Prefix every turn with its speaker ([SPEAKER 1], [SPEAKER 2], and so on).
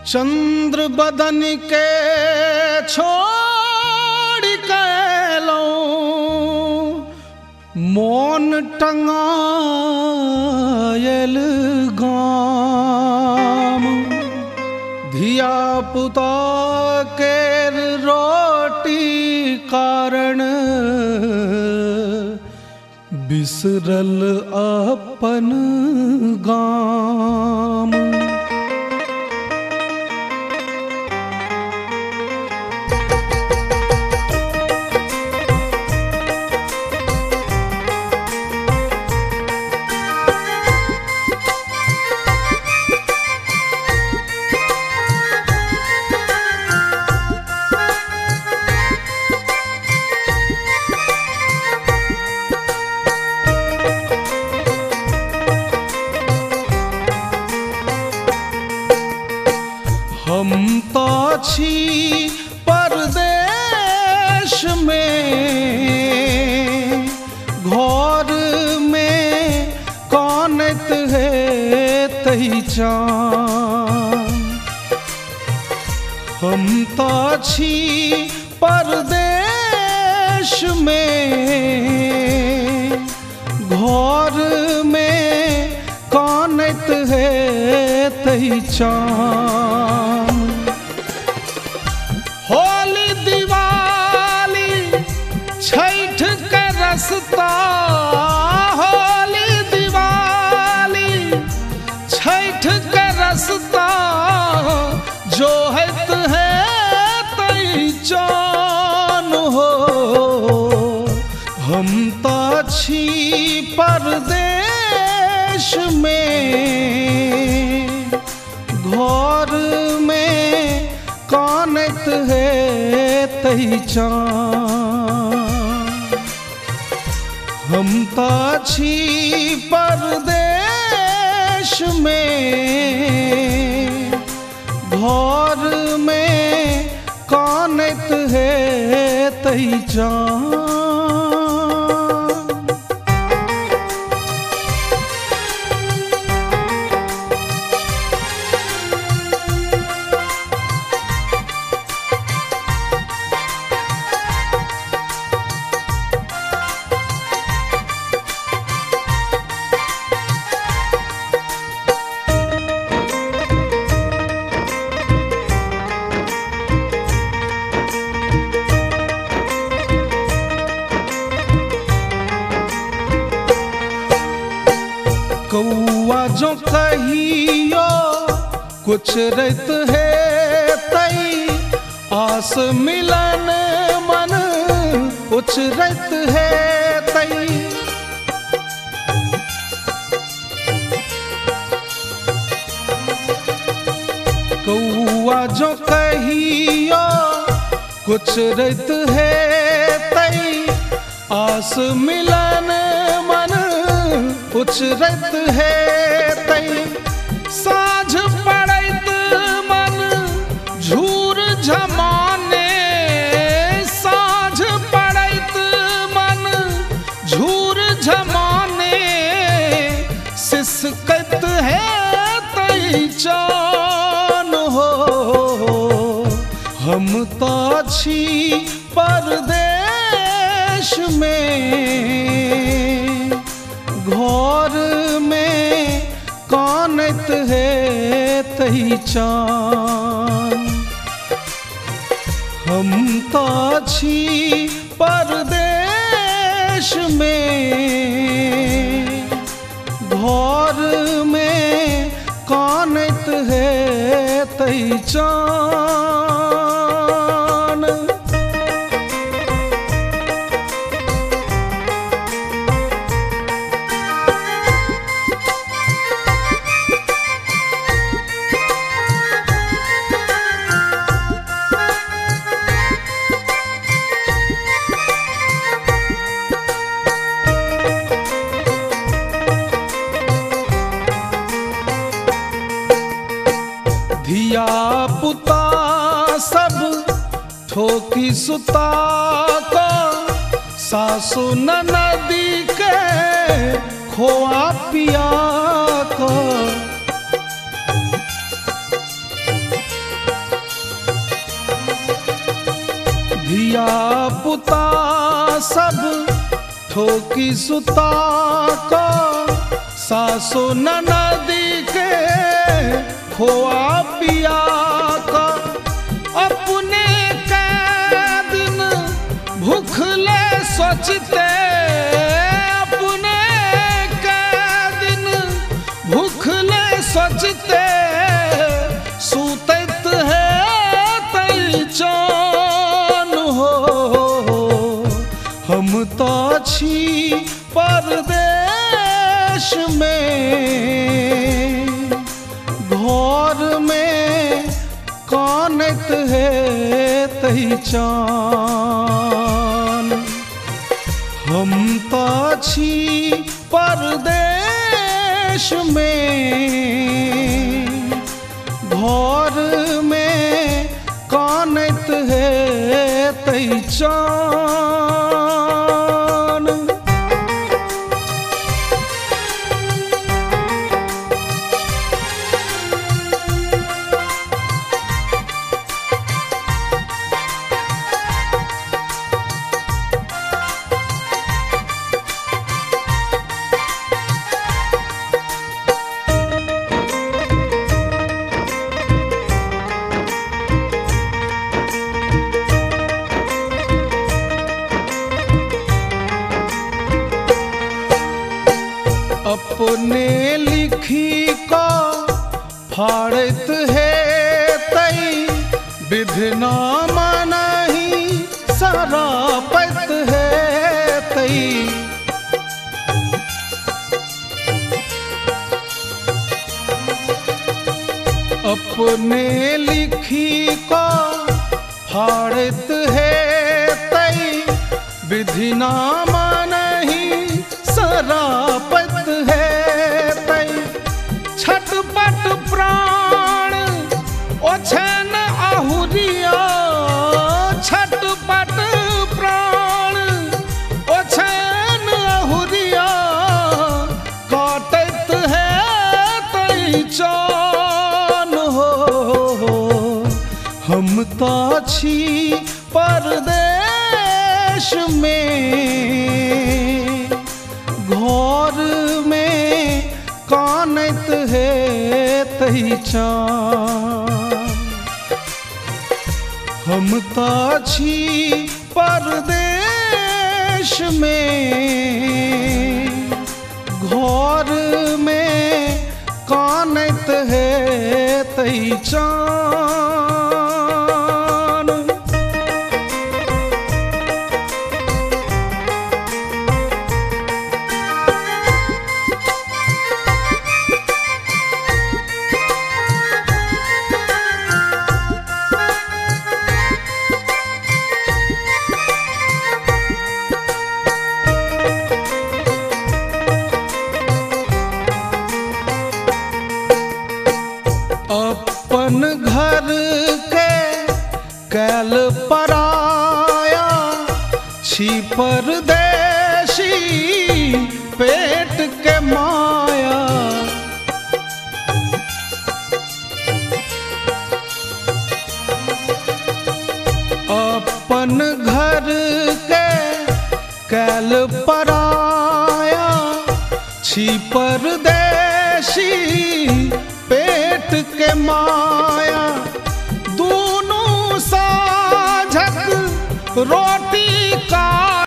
[SPEAKER 1] चंद्र बदन के छोड़ कैलो मौन टंगायल गाम धिया पुता के रोटी कारण बिसरल अपन गाम। हम तो छी परदेश में घर में कौनत है तहिचान। हम तो छी परदेश में घर में कौनत है तहिचान। होली दिवाली छठ का रस्ता होली दिवाली छठ का रस्ता जो है तहिचान हो। हम तो छी परदेश में घर में कौनत है तहिचान। हम तो छी परदेश में घर में कौनत है तहिचान। कौआ जो कहियो कुछ रत है तई आस मिलन मन उछरत है तई। कौआ जो कहियो कुछ रत है तई आस मिलन मन उछरत है तई। साँझ पड़ैत मन झूर झमाने साँझ पड़ैत मन झूर झमाने सिसकत है तहिचान हो। हम तो छी परदेश में घर में कौनत है तहिचान। हम तो छी परदेश में घर में कौनत है तहिचान। धिया पुता सब ठोकी सुता को सासु ननदी के खोआ पिया को धिया पुता सब ठोकी सुता को सासु ननदी के खोआ पिया का अपने दिन भूखले सोचते अपने दिन भूखले सोचते सूतत है तैचान हो हम तो छी परदेश में घर में कानत है तैचान हम तो छी परदेश में घर में कानत है तैचान अपने लिखी का फाड़त है तई विधनामा नहीं सरापत है तई अपने लिखी का फाड़त है तई विधनामा नहीं सरापत है तई छटपट प्राण ओछन आहुरिया छटपट प्राण ओछन आहुरिया काटत है तई चान हो हम तो छी परदेश में घर में कानत है तैचान हम तो छी परदेश में घर में कानत है तैचान अपन घर के कैल पराया छी परदेशी पेट के माया अपन घर के कैल पराया छी परदेशी पेट के माया दोनों साझक रोटी